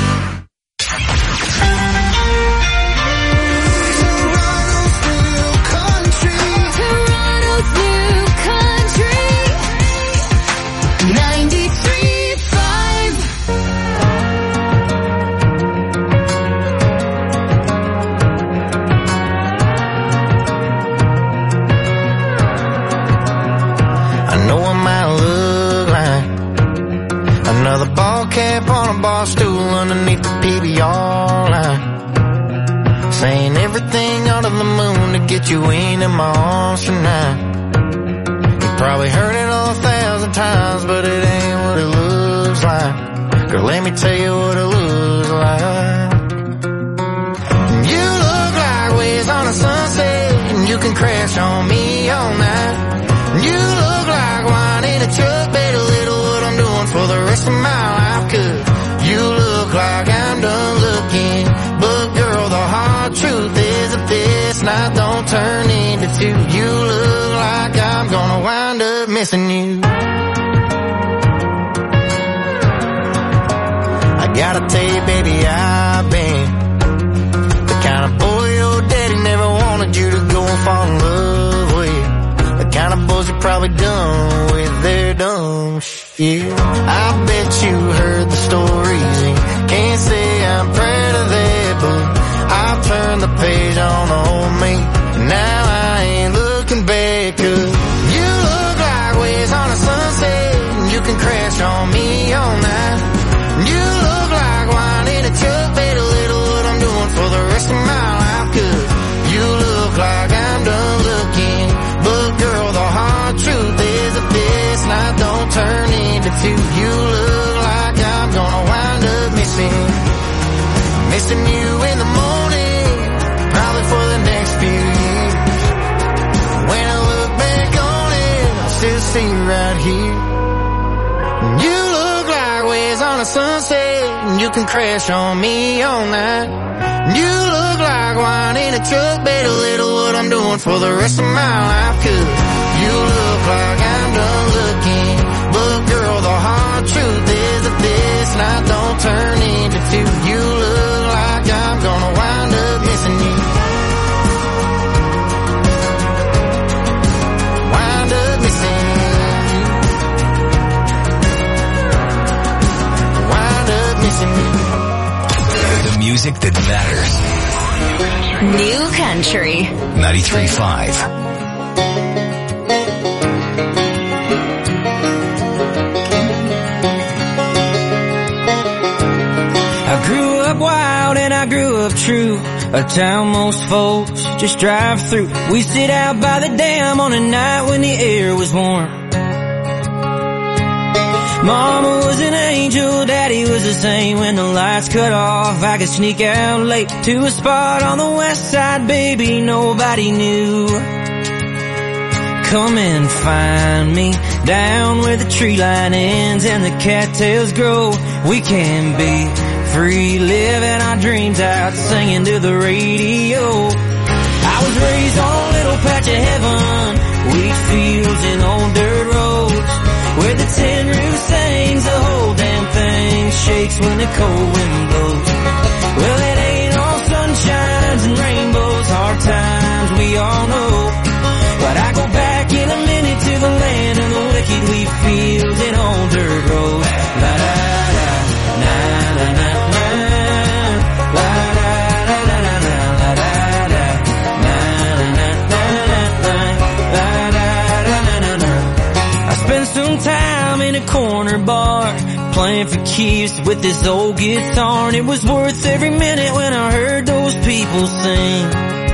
S21: Another ball cap on a bar stool underneath the PBR line, saying everything under the moon to get you into my arms tonight. You probably heard it 1,000 times, but it ain't what it looks like. Girl, let me tell you what it looks like. You look like waves on a sunset, and you can crash on me all night. You look like wine in a truck, better little what I'm doing for the rest of my life. 'Cause you look like I'm done looking, but girl, the hard truth is that this night don't turn into two. You look like I'm gonna wind up missing you. I gotta tell you, baby, I've been the kind of boy your daddy never wanted you to go and fall in love with. The kind of boys you're probably done with their dumb shit. I bet you heard the stories and can't say I'm proud of that, but I've turned the page on old me. Now I ain't looking back, 'cause you look like waves on a sunset, and you can crash on me all night. You look like wine in a truck, bet a little what I'm doing for the rest of my life. 'Cause you look like I'm done looking, but girl, the hard truth is that this night don't turn into two. You look like I'm gonna wind up missing you in the morning, probably for the next few years. When I look back on it, I'll still see you right here. You look like waves on a sunset, and you can crash on me all night. You look like wine in a truck, bet a little what I'm doing for the rest of my life. 'Cause you look like I'm done looking, but girl, the hard truth is that this night don't turn into two. You look like I'm gonna wind up missing you. Wind up missing you. Wind up missing you.
S7: The music that matters.
S2: New Country
S7: 93.5.
S8: I grew up wild and I grew up true, a town most folks just drive through. We sit out by the dam on a night when the air was warm. Mama was an angel, Daddy was the same. When the lights cut off, I could sneak out late to a spot on the west side, baby, nobody knew. Come and find me down where the tree line ends and the cattails grow. We can be free, living our dreams out, singing to the radio. I was raised on a little patch of heaven, wheat fields and old dirt roads, where the tin roof sings, the whole damn thing shakes when the cold wind blows. Well, it ain't all sunshines and rainbows, hard times we all know. But I go back in a minute to the land of the wicked, wheat fields and old dirt roads. La da da, na na na na, la da da da da da, la da da, na na na na na, la da da da da da. I spent some time in a corner bar, playing for keeps with this old guitar, and it was worth every minute when I heard those people sing.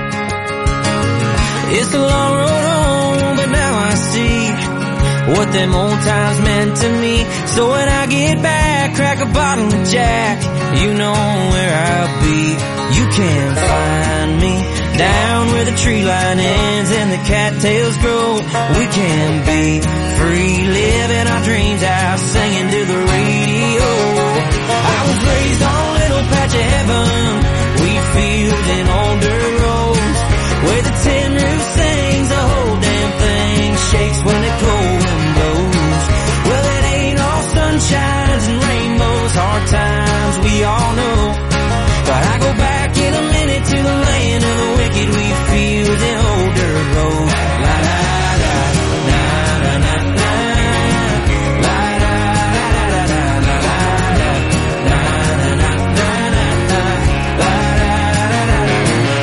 S8: It's a long road home, but now I see what them old times meant to me. So when I get back, crack a bottle of Jack, you know where I'll be. You can find me down where the tree line ends and the cattails grow. We can be free, living our dreams out, singing to the radio. I was raised on a little patch of heaven, wheat fields and old dirt roads, where the tin roof sings, the whole damn thing shakes when the cold wind blows. Well, it ain't all sunshines and rainbows, hard times we all know. But I go back in a minute to the land of the wicked, wheat fields and old dirt roads. La da da, na na na na, la da da da da, la da da, na na na na na, la da da da da.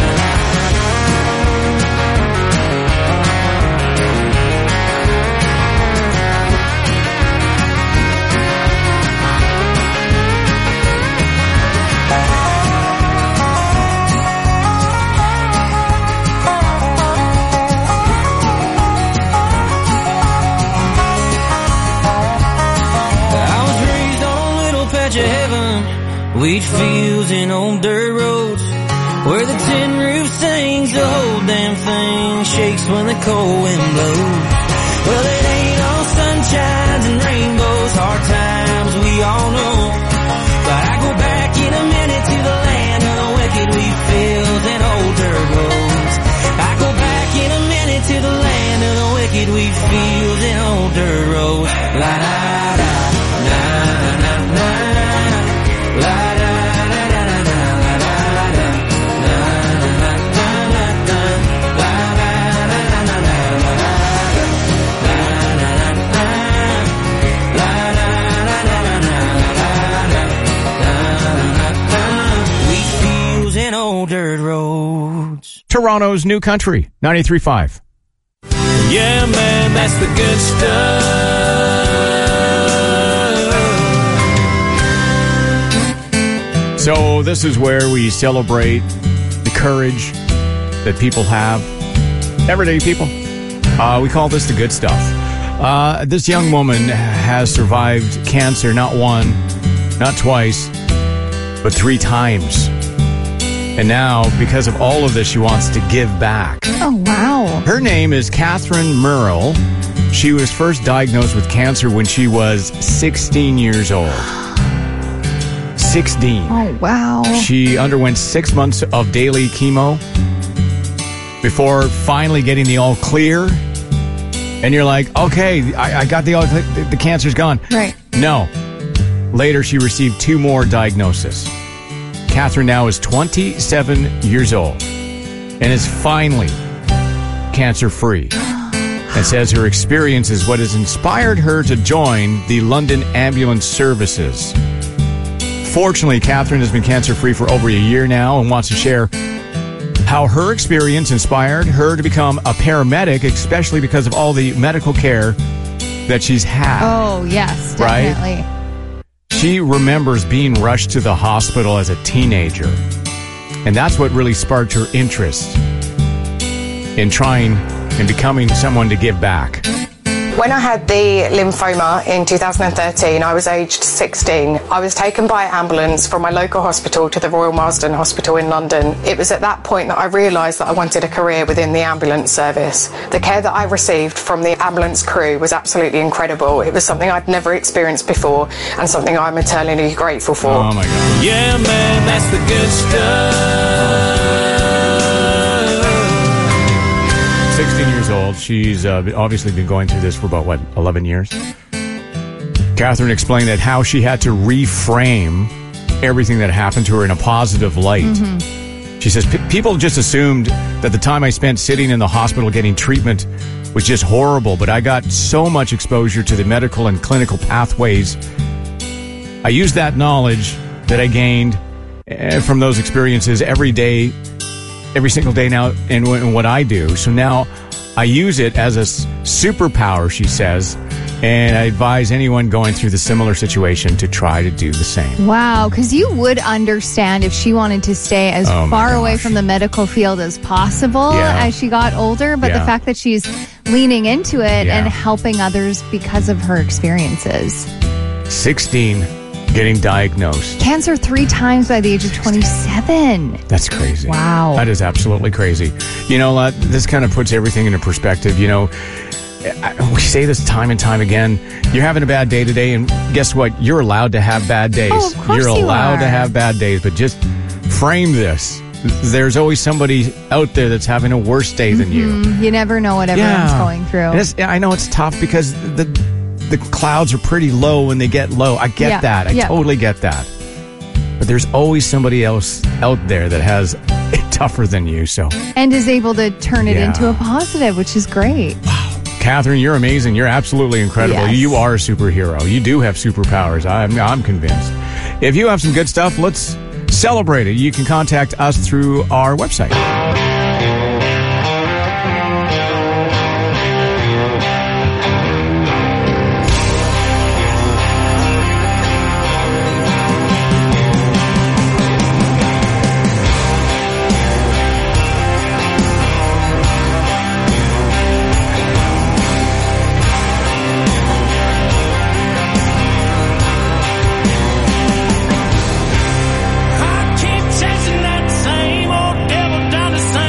S8: Wheat fields and old dirt roads, where the tin roof sings, the whole damn thing shakes when the cold wind blows. Well, it ain't all sunshines and rainbows, hard times all know. But I go back in a minute to the land of the wicked, wheat fields and old dirt roads. I go back in a minute to the land of the wicked, wheat fields and old dirt roads. La da da, na na na, la da da da da da, la da da, na na na na na, la da da da da da, la da da, na na na, la da da da da da, la da da, wheat fields and old dirt roads.
S4: Toronto's New Country, 93.5.
S8: Yeah, man, that's the good stuff.
S4: So this is where we celebrate the courage that people have. Everyday people. We call this the good stuff. This young woman has survived cancer not one, not twice, but 3 times. And now, because of all of this, she wants to give back.
S5: Oh, wow.
S4: Her name is Catherine Merle. She was first diagnosed with cancer when she was 16 years old. 16.
S5: Oh, wow.
S4: She underwent 6 months of daily chemo before finally getting the all clear. And you're like, okay, I got the all clear. The cancer's gone.
S5: Right.
S4: No. Later, she received 2 more diagnoses. Catherine now is 27 years old and is finally cancer-free, and says her experience is what has inspired her to join the London Ambulance Services. Fortunately, Catherine has been cancer-free for over a year now and wants to share how her experience inspired her to become a paramedic, especially because of all the medical care that she's had.
S5: Oh, yes, definitely.
S4: Right? She remembers being rushed to the hospital as a teenager, and that's what really sparked her interest in trying and becoming someone to give back.
S11: When I had the lymphoma in 2013, I was aged 16. I was taken by ambulance from my local hospital to the Royal Marsden Hospital in London. It was at that point that I realised that I wanted a career within the ambulance service. The care that I received from the ambulance crew was absolutely incredible. It was something I'd never experienced before and something I'm eternally grateful for.
S4: Oh my God.
S8: Yeah, man, that's the good stuff.
S4: 16 years old. She's obviously been going through this for about, 11 years? Catherine explained that how she had to reframe everything that happened to her in a positive light. Mm-hmm. She says, people just assumed that the time I spent sitting in the hospital getting treatment was just horrible, but I got so much exposure to the medical and clinical pathways. I used that knowledge that I gained from those experiences every day, every single day now in what I do. So now I use it as a superpower, she says, and I advise anyone going through the similar situation to try to do the same.
S5: Wow, because you would understand if she wanted to stay as far away from the medical field as possible as she got older, but the fact that she's leaning into it and helping others because of her experiences.
S4: 16. Getting diagnosed.
S5: Cancer 3 times by the age of 27.
S4: That's crazy.
S5: Wow.
S4: That is absolutely crazy. You know, this kind of puts everything into perspective. You know, we say this time and time again. You're having a bad day today, and guess what? You're allowed to have bad days.
S5: Oh, of course
S4: You're allowed to
S5: are.
S4: have bad days, but just frame this. There's always somebody out there that's having a worse day than you.
S5: You never know what everyone's going through.
S4: And I know it's tough because the clouds are pretty low when they get low. I get that. I totally get that. But there's always somebody else out there that has it tougher than you. So
S5: and is able to turn it into a positive, which is great.
S4: Wow. Catherine, you're amazing. You're absolutely incredible.
S5: Yes.
S4: You are a superhero. You do have superpowers. I'm convinced. If you have some good stuff, let's celebrate it. You can contact us through our website.
S8: I keep chasing that same old devil down the same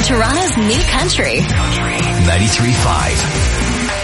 S2: Toronto's new country.
S7: 93.5.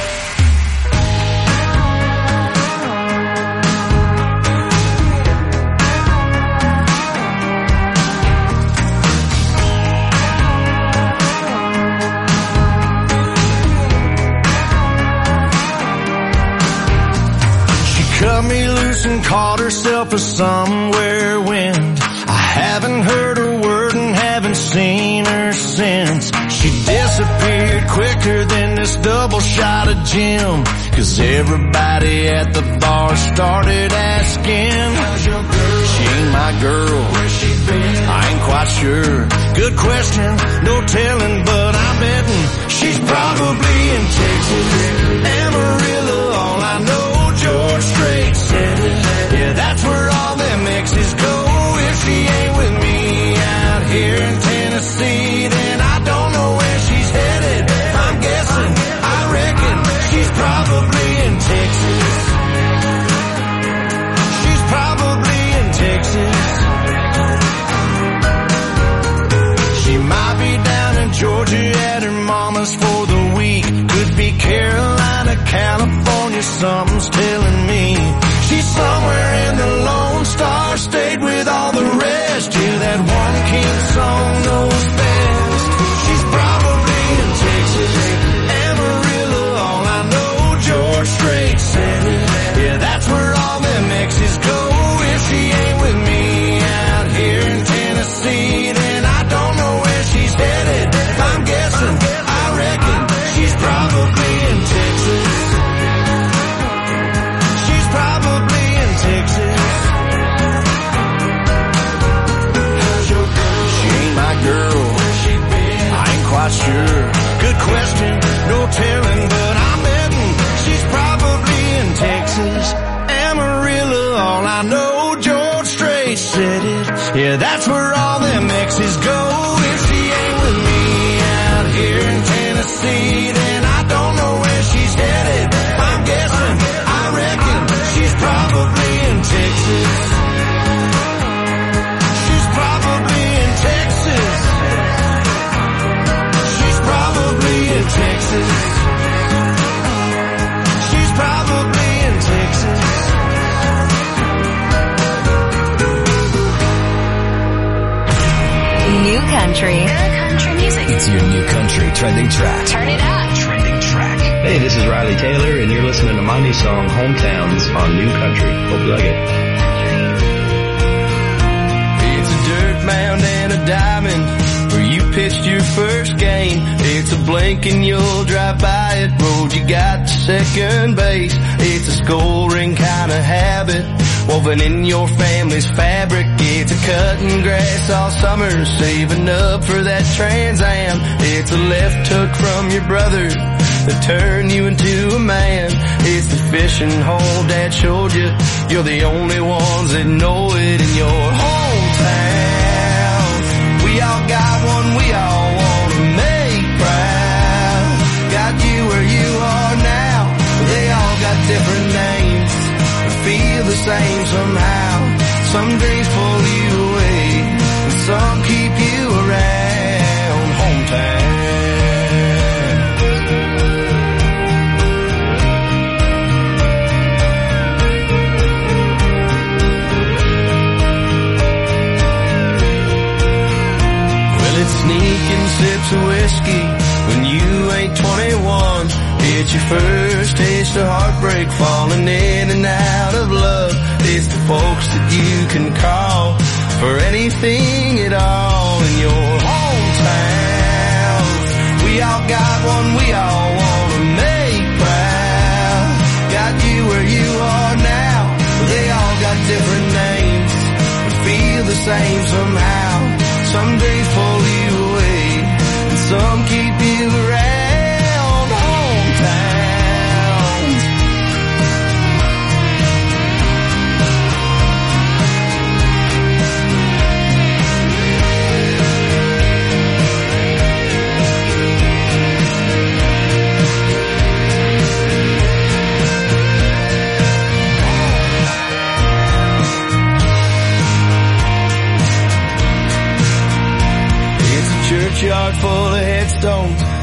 S21: Cut me loose and caught herself a somewhere wind. I haven't heard a word and haven't seen her since. She disappeared quicker than this double shot of gin. 'Cause everybody at the bar started asking, how's your girl? She ain't my girl. Where's she been? I ain't quite sure. Good question, no telling, but I'm betting she's probably in Texas. Amarillo, all I know. George Strait said it. Yeah, that's where all them exes go. If she ain't with me out here in Tennessee, then I don't know where she's headed. I'm guessing, I reckon she's probably in Texas. She's probably in Texas. She might be down in Georgia at her mama's for the week. Could be Carolina, California, something's telling me. She's somewhere in the Lone Star State with all the rest. Yeah, that one king song knows best. She's probably in Texas. Amarillo, all I know, George Strait said it. Yeah, that's where all them exes go. If she ain't with me out here in Tennessee, then I don't know where she's headed. I'm guessing, I reckon she's probably in Texas. She's probably in Texas. She ain't my girl. I ain't quite sure. Good question, no telling, but I'm betting she's probably in Texas. Amarillo, all I know, George Strait said it. Yeah, that's where all them exes go. If she ain't with me out here in Tennessee, then I don't know where she's headed. I'm guessing, I reckon she's probably in Texas. She's probably in Texas. She's probably in Texas. She's probably in Texas.
S2: New country. Country music.
S7: It's your new country trending track.
S2: Turn it up.
S7: Trending track.
S12: Hey, this is Riley Taylor, and you're listening to my new song, Hometowns, on New Country. Hope you like it.
S8: It's a dirt mound and a diamond where you pitched your first game. It's a blink and you'll drive by it. Road you got to second base. It's a skull ring kind of habit woven in your family's fabric. It's a cutting grass all summer, saving up for that Trans Am. It's a left hook from your brother that turned you into a man. It's the fishing hole Dad showed you. You're the only ones that know it in your hometown. We all got one we all want to make proud. Got you where you are now. They all got different names, but feel the same somehow. Some dreams pull you away, and some keep you around. Hometown. Sneaking sips of whiskey when you ain't 21. It's your first taste of heartbreak, falling in and out of love. It's the folks that you can call for anything at all in your hometown. We all got one we all want to make proud. Got you where you are now. They all got different names, but feel the same somehow. Some days pull you away, and some keep you around. Hometowns.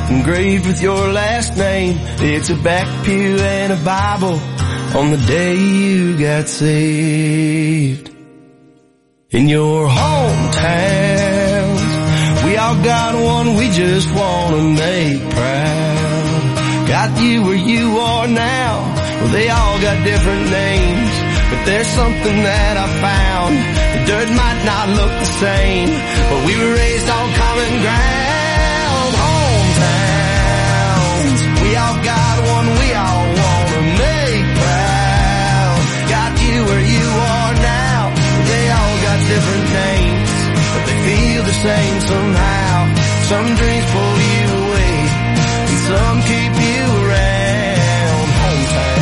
S3: engraved with your last name. It's a back pew and a Bible on the day you got saved. In your hometowns, we all got one we just want to make proud. Got you where you are now, well, they all got different names, but there's something that I found. The dirt might not look the same, but we were raised on common ground. Hometowns, we all got one we all want to make proud. Got you where you are now, they all got different names, but they feel the same somehow. Some dreams pull you away, and some keep you around. Hometown.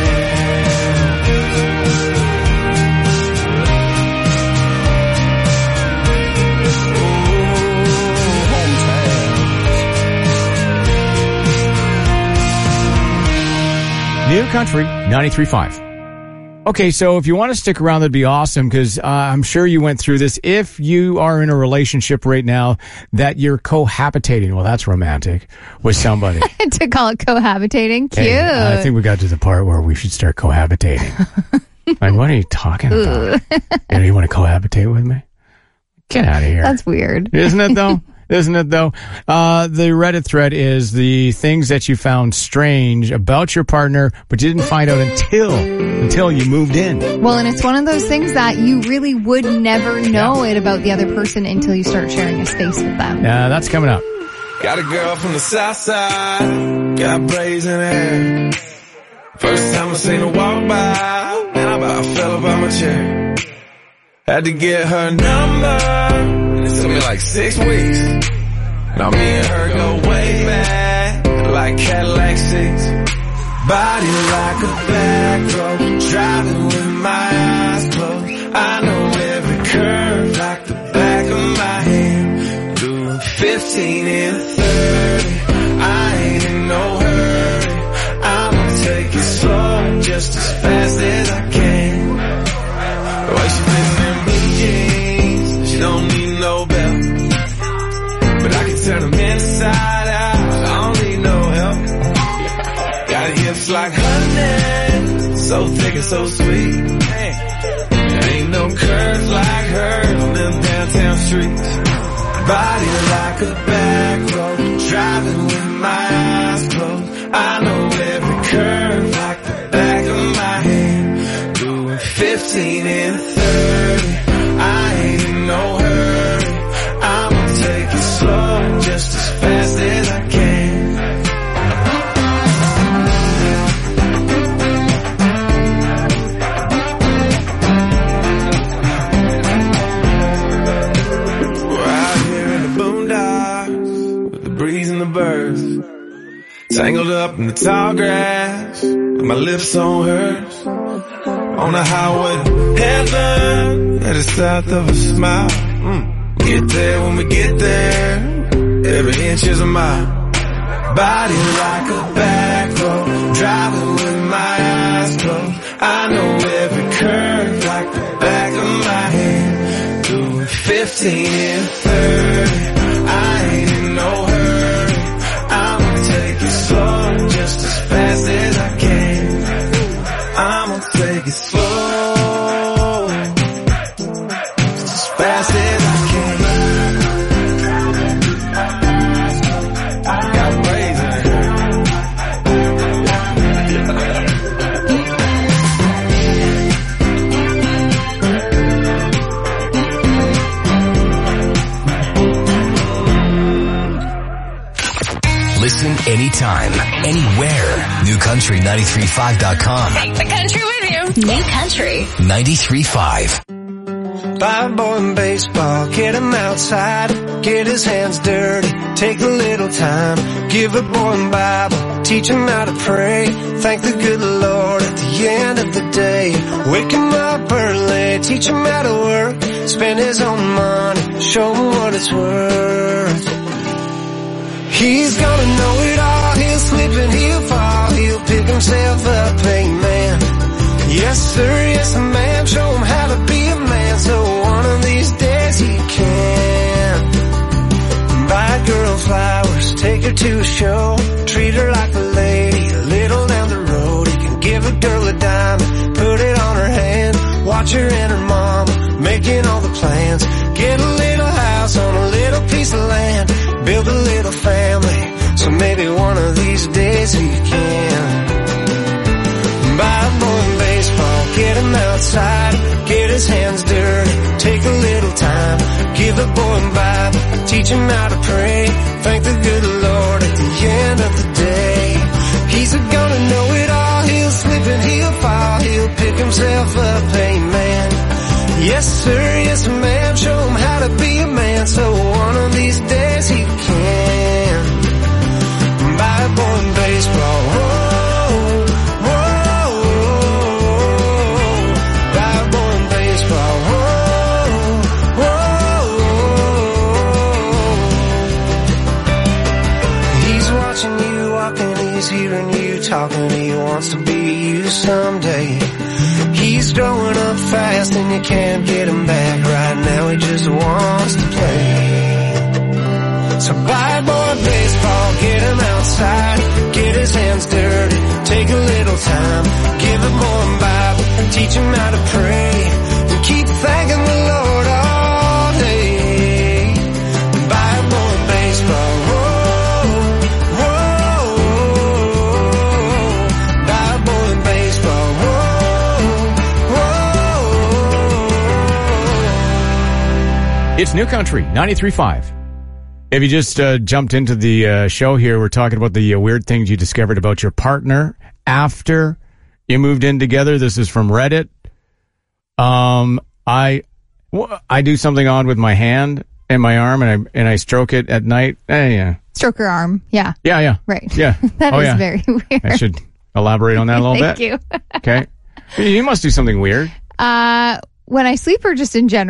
S4: New Country 93.5. Okay, so if you want to stick around, that'd be awesome, because I'm sure you went through this. If you are in a relationship right now that you're cohabitating, well, that's romantic, with somebody.
S5: To call it cohabitating, cute.
S4: Hey, I think we got to the part where we should start cohabitating. Like, what are you talking about? You want to cohabitate with me? Get out of here.
S5: That's weird.
S4: Isn't it, though? Isn't it, though? The Reddit thread is the things that you found strange about your partner, but you didn't find out until you moved in.
S5: Well, and it's one of those things that you really would never know it about the other person until you start sharing a space with them.
S4: Yeah, that's coming up.
S3: Got a girl from the south side, got braids in her. First time I seen her walk by, man, I about fell about my chair. Had to get her number. It took me like 6 weeks. Now me and her go way back, like Cadillac 6. Body like a back road, driving with my eyes closed. I know every curve like the back of my hand. Doing 15 and 30, I ain't in no hurry. I'ma take it slow, just as fast as I can. The way she fits in blue jeans, she don't need no belt, but I can turn them inside out, I don't need no help. Got hips like honey, so thick and so sweet. There ain't no curves like hers on them downtown streets. Body like a back road, driving with my eyes closed. I know every curve like the back of my hand. Doing 15 and 30, I ain't in no hurry. I'ma take it slow, just as fast as I can. We're out here in the boondocks, with the breeze and the birds, tangled up in the tall grass, with my lips on hers. On the highway to heaven, that is south of a smile. Get there when we get there, every inch is a mile. Body like a back road, driving with my eyes closed. I know every curve like the back of my hand. Doing 15 and 30, I ain't in no hurry. I'ma take it slow, just as fast as I can. I'ma take it slow, just as fast as I can. Got braids in her.
S7: Listen anytime, anywhere. NewCountry935.com.
S14: Take the country with you. New Country
S7: 93.5.
S3: Buy a boy in baseball, get him outside, get his hands dirty, take a little time, give a boy a Bible, teach him how to pray, thank the good Lord at the end of the day, wake him up early, teach him how to work, spend his own money, show him what it's worth. He's gonna know it all, he'll slip and he'll fall, he'll pick himself up, amen. Yes sir, yes ma'am, show him how to be a man, so one of these days he can. Buy a girl flowers, take
S21: her to a show, treat her like a lady. A little down the road, you can give a girl a dime, put it on her hand, watch her and her mom making all the plans. Get a little house on a little piece of land, build a little family, so maybe one of these days he can. Buy a boy in baseball, get him outside, get his hands dirty, take a little time, give a boy a Bible, teach him how to pray, thank the good Lord at the end of the day. He's gonna know it all, he'll slip and he'll fall, he'll pick himself up, amen. Yes sir, yes ma'am, show him how to be a man, so one of these days he can. Buy a boy in baseball, whoa, whoa, buy a boy in baseball, whoa, whoa. He's watching you walking, he's hearing you talking, he wants to be you someday. He's growing up fast and you can't get him back. Right now he just wants to play. So buy a boy baseball, get him outside, get his hands dirty, take a little time, give a boy a Bible, teach him how to pray, and keep thanking the Lord all day. Buy a boy baseball, whoa, whoa, buy a boy baseball, whoa.
S4: It's New Country, 93.5. If you just jumped into the show here, we're talking about the weird things you discovered about your partner after you moved in together. This is from Reddit. I do something odd with my hand and my arm, and I stroke it at night. Yeah.
S5: Stroke her arm. Yeah.
S4: Yeah.
S5: Right.
S4: Yeah.
S5: That is very weird.
S4: I should elaborate on that a little bit.
S5: Thank you.
S4: Okay. You must do something weird.
S5: When I sleep or just in general?